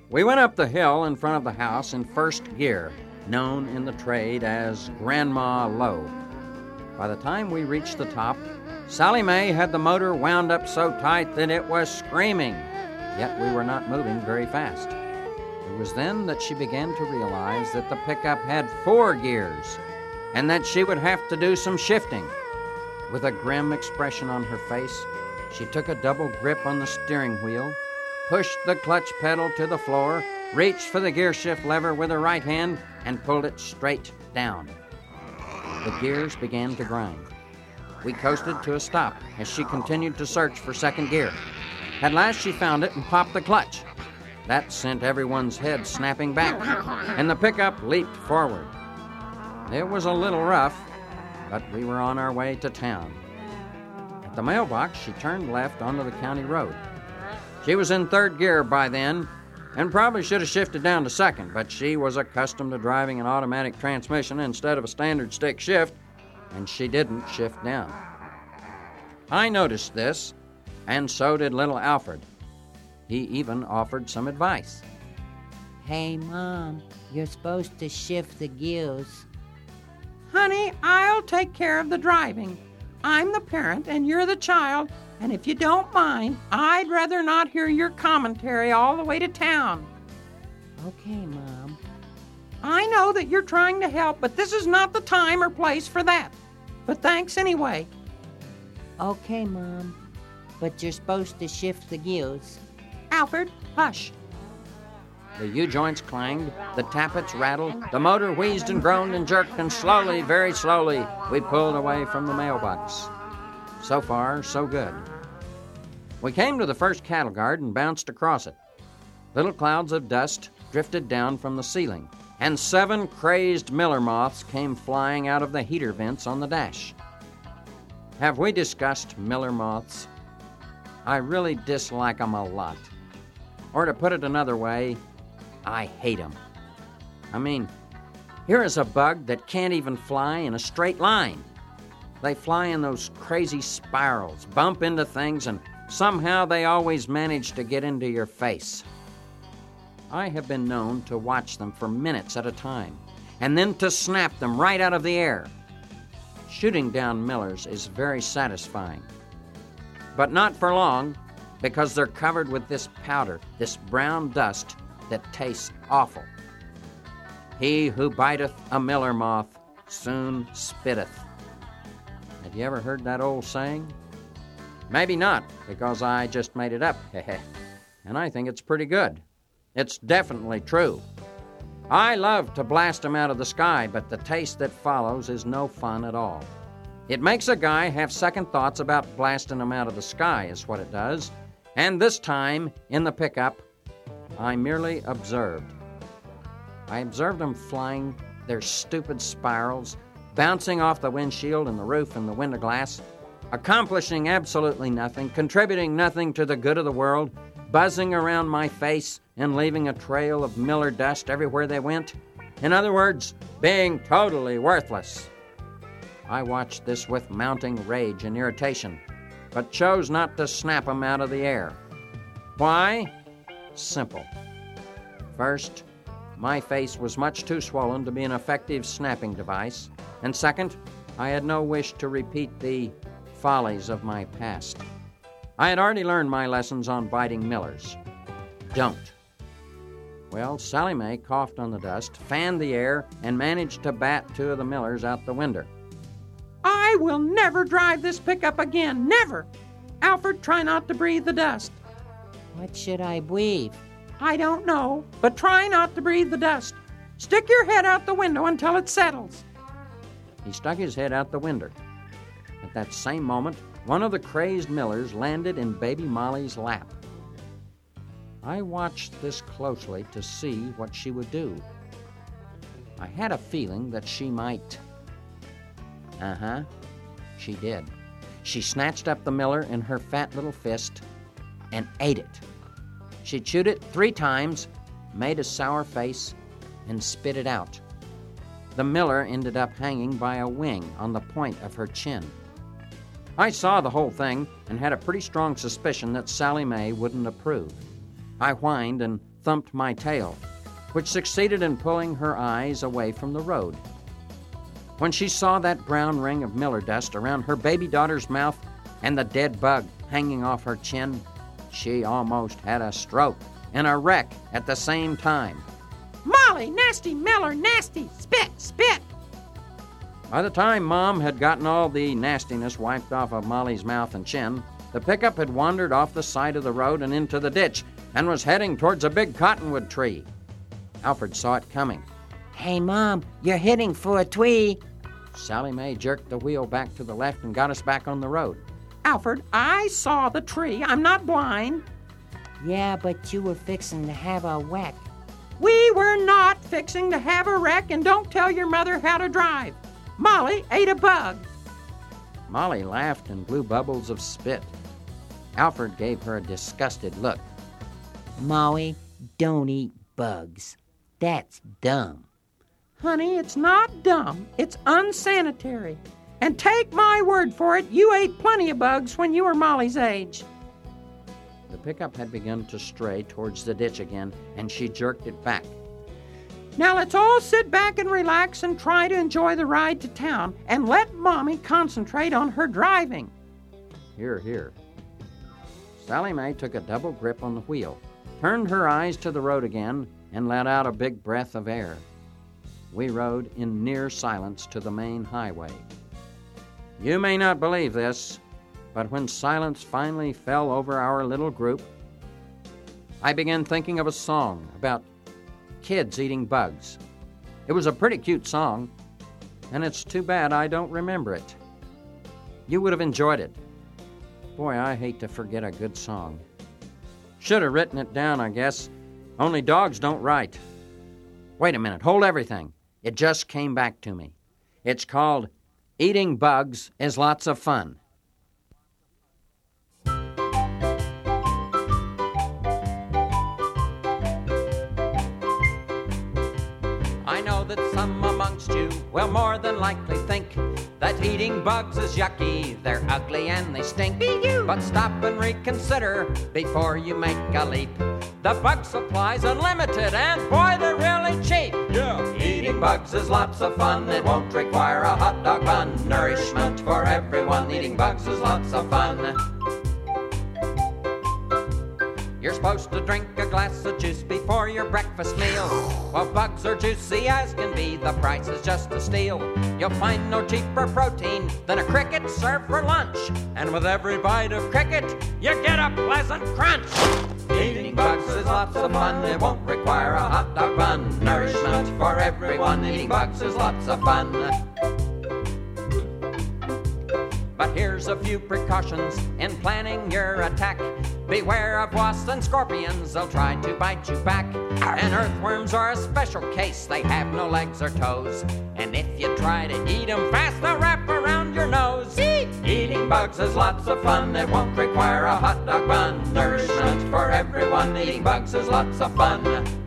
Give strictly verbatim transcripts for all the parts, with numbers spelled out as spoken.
We went up the hill in front of the house in first gear, known in the trade as Grandma Low. By the time we reached the top, Sally Mae had the motor wound up so tight that it was screaming, yet we were not moving very fast. It was then that she began to realize that the pickup had four gears and that she would have to do some shifting. With a grim expression on her face, she took a double grip on the steering wheel, pushed the clutch pedal to the floor, reached for the gear shift lever with her right hand, and pulled it straight down. The gears began to grind. We coasted to a stop as she continued to search for second gear. At last she found it and popped the clutch. That sent everyone's head snapping back, and the pickup leaped forward. It was a little rough, but we were on our way to town. At the mailbox, she turned left onto the county road. She was in third gear by then, and probably should have shifted down to second, but she was accustomed to driving an automatic transmission instead of a standard stick shift, and she didn't shift down. I noticed this, and so did little Alfred. He even offered some advice. Hey, Mom, you're supposed to shift the gears. Honey, I'll take care of the driving. I'm the parent and you're the child, and if you don't mind, I'd rather not hear your commentary all the way to town. Okay, Mom. I know that you're trying to help, but this is not the time or place for that. But thanks anyway. Okay, Mom. But you're supposed to shift the gears. Alfred, hush. The U-joints clanged, the tappets rattled, the motor wheezed and groaned and jerked, and slowly, very slowly, we pulled away from the mailbox. So far, so good. We came to the first cattle guard and bounced across it. Little clouds of dust drifted down from the ceiling, and seven crazed miller moths came flying out of the heater vents on the dash. Have we discussed miller moths? I really dislike them a lot. Or to put it another way, I hate them. I mean, here is a bug that can't even fly in a straight line. They fly in those crazy spirals, bump into things, and somehow they always manage to get into your face. I have been known to watch them for minutes at a time, and then to snap them right out of the air. Shooting down millers is very satisfying. But not for long, because they're covered with this powder, this brown dust that tastes awful. He who biteth a miller moth soon spitteth. Have you ever heard that old saying? Maybe not, because I just made it up, and I think it's pretty good. It's definitely true. I love to blast them out of the sky, but the taste that follows is no fun at all. It makes a guy have second thoughts about blasting them out of the sky, is what it does. And this time, in the pickup, I merely observed. I observed them flying their stupid spirals, bouncing off the windshield and the roof and the window glass, accomplishing absolutely nothing, contributing nothing to the good of the world, buzzing around my face and leaving a trail of miller dust everywhere they went. In other words, being totally worthless. I watched this with mounting rage and irritation, but chose not to snap them out of the air. Why? Simple. First, my face was much too swollen to be an effective snapping device, and second, I had no wish to repeat the follies of my past. I had already learned my lessons on biting millers. Don't. Well, Sally Mae coughed on the dust, fanned the air, and managed to bat two of the millers out the window. I will never drive this pickup again, never. Alfred, try not to breathe the dust. What should I breathe? I don't know, but try not to breathe the dust. Stick your head out the window until it settles. He stuck his head out the window. At that same moment, one of the crazed millers landed in baby Molly's lap. I watched this closely to see what she would do. I had a feeling that she might. Uh-huh, she did. She snatched up the miller in her fat little fist and ate it. She chewed it three times, made a sour face, and spit it out. The miller ended up hanging by a wing on the point of her chin. I saw the whole thing and had a pretty strong suspicion that Sally Mae wouldn't approve. I whined and thumped my tail, which succeeded in pulling her eyes away from the road. When she saw that brown ring of miller dust around her baby daughter's mouth and the dead bug hanging off her chin, she almost had a stroke and a wreck at the same time. Molly, nasty Miller, nasty! Spit, spit! By the time Mom had gotten all the nastiness wiped off of Molly's mouth and chin, the pickup had wandered off the side of the road and into the ditch and was heading towards a big cottonwood tree. Alfred saw it coming. Hey, Mom, you're heading for a tree. Sally Mae jerked the wheel back to the left and got us back on the road. Alfred, I saw the tree. I'm not blind. Yeah, but you were fixing to have a whack. We were not fixing to have a wreck, and don't tell your mother how to drive. Molly ate a bug. Molly laughed and blew bubbles of spit. Alfred gave her a disgusted look. Molly, don't eat bugs. That's dumb. Honey, it's not dumb. It's unsanitary. And take my word for it, you ate plenty of bugs when you were Molly's age. The pickup had begun to stray towards the ditch again, and she jerked it back. Now let's all sit back and relax and try to enjoy the ride to town, and let Mommy concentrate on her driving. Here, here. Sally Mae took a double grip on the wheel, turned her eyes to the road again, and let out a big breath of air. We rode in near silence to the main highway. You may not believe this, but when silence finally fell over our little group, I began thinking of a song about kids eating bugs. It was a pretty cute song, and it's too bad I don't remember it. You would have enjoyed it. Boy, I hate to forget a good song. Should have written it down, I guess. Only dogs don't write. Wait a minute, hold everything. It just came back to me. It's called Eating Bugs is Lots of Fun. I know that some amongst you will more than likely think that eating bugs is yucky, they're ugly and they stink. But stop and reconsider before you make a leap. The bug supply's unlimited and boy, they're really cheap. Yeah. Eating bugs is lots of fun, it won't require a hot dog bun. Nourishment for everyone, eating bugs is lots of fun. You're supposed to drink a glass of juice before your breakfast meal. Well, bugs are juicy as can be, the price is just a steal. You'll find no cheaper protein than a cricket served for lunch. And with every bite of cricket, you get a pleasant crunch. Eating bugs is lots of fun, it won't require a hot dog bun. Nourishment for everyone, eating bugs is lots of fun. But here's a few precautions in planning your attack. Beware of wasps and scorpions, they'll try to bite you back. And earthworms are a special case, they have no legs or toes. And if you try to eat them fast, they'll wrap around your nose. Eat! Eating bugs is lots of fun, it won't require a hot dog bun. Nourishment for everyone, eating bugs is lots of fun.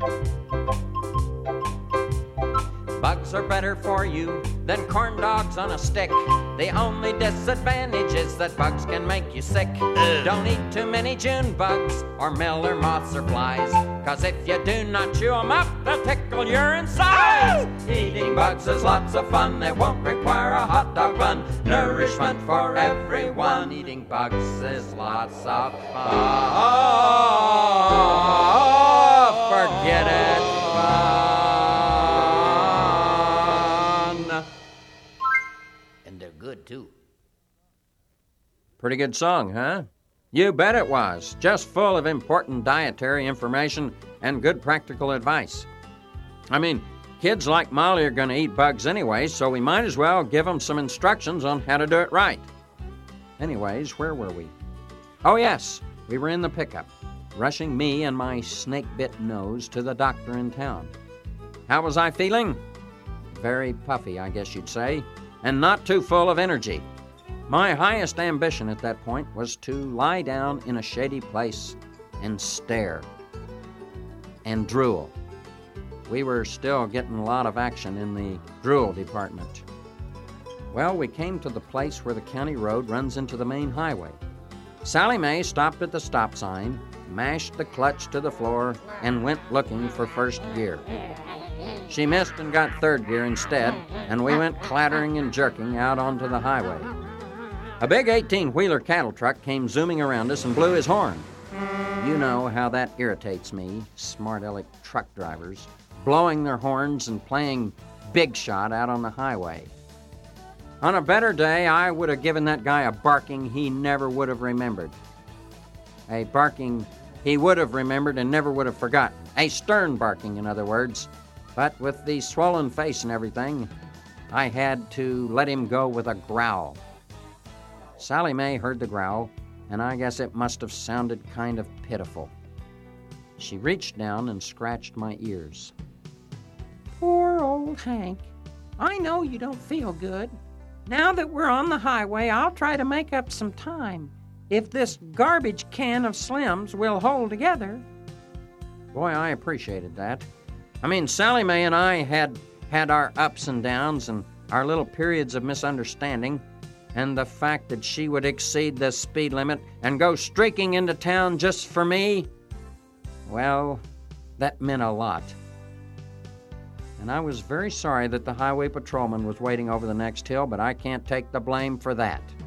Bugs are better for you than corn dogs on a stick. The only disadvantage is that bugs can make you sick. Don't eat too many June bugs or miller moths or flies, cause if you do not chew them up, they'll tickle your insides. Eating bugs is lots of fun, it won't require a hot dog bun. Nourishment for everyone, eating bugs is lots of fun. Oh, forget it. Fun. Good, too. Pretty good song, huh? You bet it was. Just full of important dietary information and good practical advice. I mean, kids like Molly are going to eat bugs anyway, so we might as well give them some instructions on how to do it right. Anyways, where were we? Oh, yes, we were in the pickup, rushing me and my snake-bit nose to the doctor in town. How was I feeling? Very puffy, I guess you'd say, and not too full of energy. My highest ambition at that point was to lie down in a shady place and stare and drool. We were still getting a lot of action in the drool department. Well, we came to the place where the county road runs into the main highway. Sally Mae stopped at the stop sign, mashed the clutch to the floor, and went looking for first gear. She missed and got third gear instead, and we went clattering and jerking out onto the highway. A big eighteen-wheeler cattle truck came zooming around us and blew his horn. You know how that irritates me, smart-aleck truck drivers, blowing their horns and playing big shot out on the highway. On a better day, I would have given that guy a barking he never would have remembered. A barking he would have remembered and never would have forgotten. A stern barking, in other words. But with the swollen face and everything, I had to let him go with a growl. Sally Mae heard the growl, and I guess it must have sounded kind of pitiful. She reached down and scratched my ears. Poor old Hank. I know you don't feel good. Now that we're on the highway, I'll try to make up some time. If this garbage can of Slims will hold together. Boy, I appreciated that. I mean, Sally Mae and I had had our ups and downs and our little periods of misunderstanding, and the fact that she would exceed the speed limit and go streaking into town just for me, well, that meant a lot. And I was very sorry that the highway patrolman was waiting over the next hill, but I can't take the blame for that.